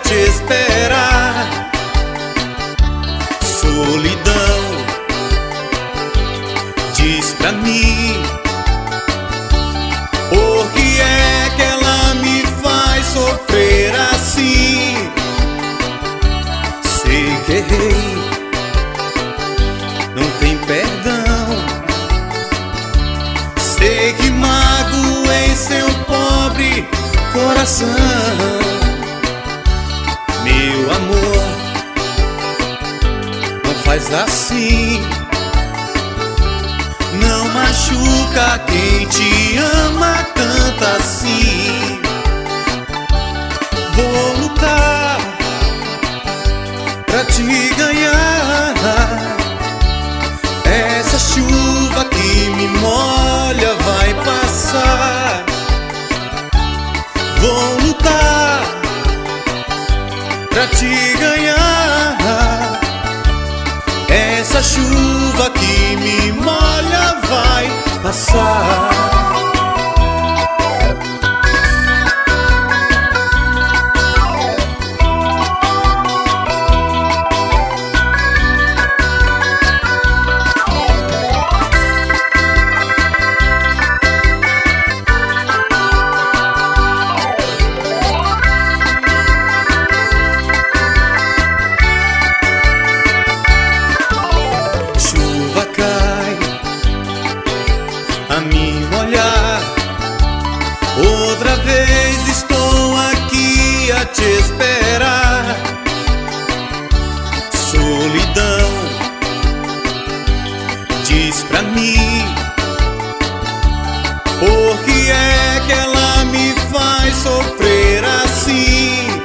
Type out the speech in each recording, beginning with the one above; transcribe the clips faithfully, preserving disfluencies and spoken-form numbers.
te esperar. Solidão, diz pra mim, por que é que ela me faz sofrer assim? Sei que errei, não tem perdão. Sei que magoei seu pobre coração. Meu amor, não faz assim. Não machuca quem te ama tanto assim. Vou lutar pra te ganhar. Essa chuva que me molha vai passar. Vou lutar pra te ganhar. Essa chuva que me molha vai passar. A me molhar, outra vez estou aqui a te esperar. Solidão, diz pra mim, por que é que ela me faz sofrer assim?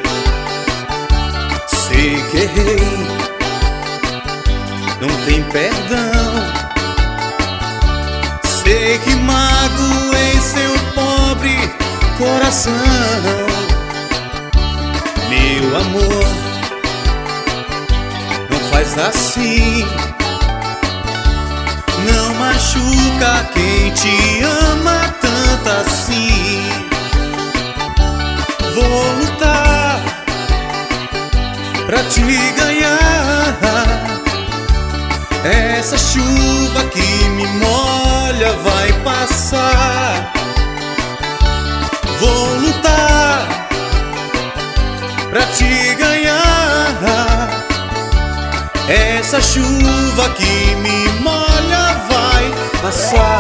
Sei que errei, não tem perdão. Sei que magoei seu pobre coração. Meu amor, não faz assim. Não machuca quem te ama tanto assim. Vou lutar pra te ganhar. Essa chuva que me molha vai passar. Vou lutar pra te ganhar. Essa chuva que me molha vai passar.